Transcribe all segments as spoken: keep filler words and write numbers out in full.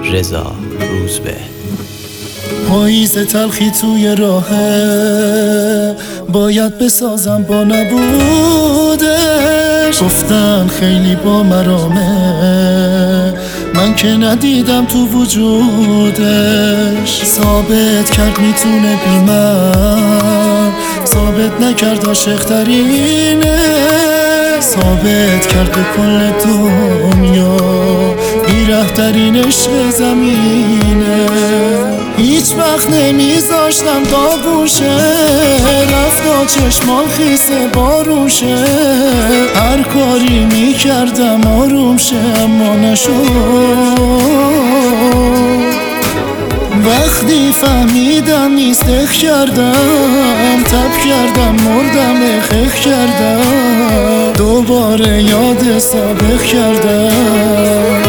رضا روزبه. پاییز تلخی توی راهه، باید بسازم با نبودش. گفتن خیلی با مرامه، من که ندیدم تو وجودش. ثابت کرد میتونه بی من، ثابت نکرد عاشق ترینه. ثابت کرد به کل دنیا بی‌ره ترین عشق زمینه. هیچ وقت نمیذاشتم داغوشه، رفتا چشمام خیسه باروشه. هر کاری میکردم آروم شه اما نشد. وقتی فهمیدم نیست اخ کردم، تب کردم مردم اخ کردم. دوباره یاد سابق کردم.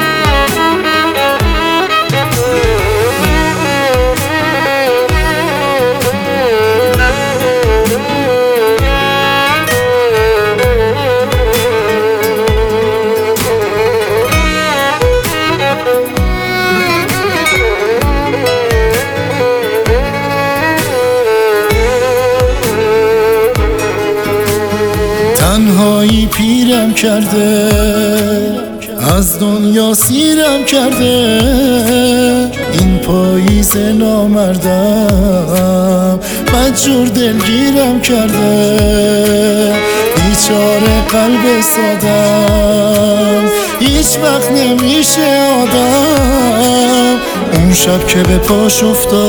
تنهایی پیرم کرده، از دنیا سیرم کرده. این پاییز نامردم بدجور دلگیرم کرده. بیچاره قلب سادم هیچ وقت نمیشه آدم. اون شب که به پاش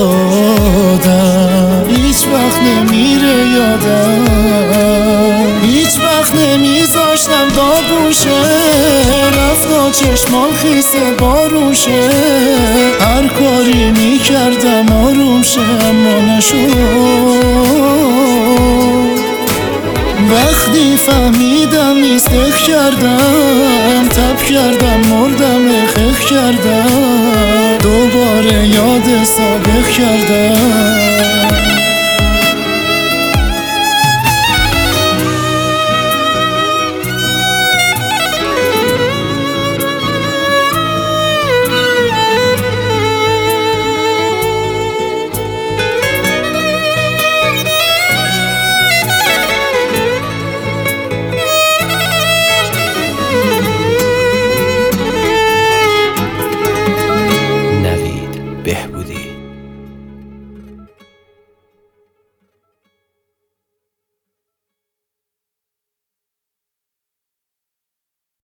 افتادم هیچ وقت نمیره یادم. هیچ وقت نمیذاشتم داغوشه، رفتا چشمام خیسه باروشه. هر کاری میکردم آروم شه اما نشد. وقتی فهمیدم نیست اخ کردم، تب کردم مردم اخ کردم. دوباره یاد سابق کردم. بهبودی.